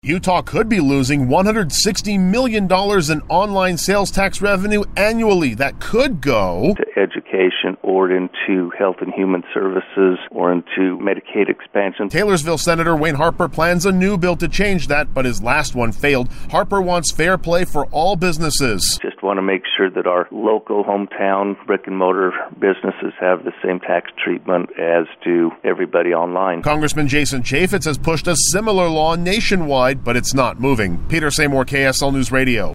Utah could be losing $160 million in online sales tax revenue annually. That could go to education or into health and human services or into Medicaid expansion. Taylorsville Senator Wayne Harper plans a new bill to change that, but his last one failed. Harper wants fair play for all businesses. Just want to make sure that our local hometown brick and mortar businesses have the same tax treatment as do everybody online. Congressman Jason Chaffetz has pushed a similar law nationwide, but it's not moving. Peter Seymour, KSL News Radio.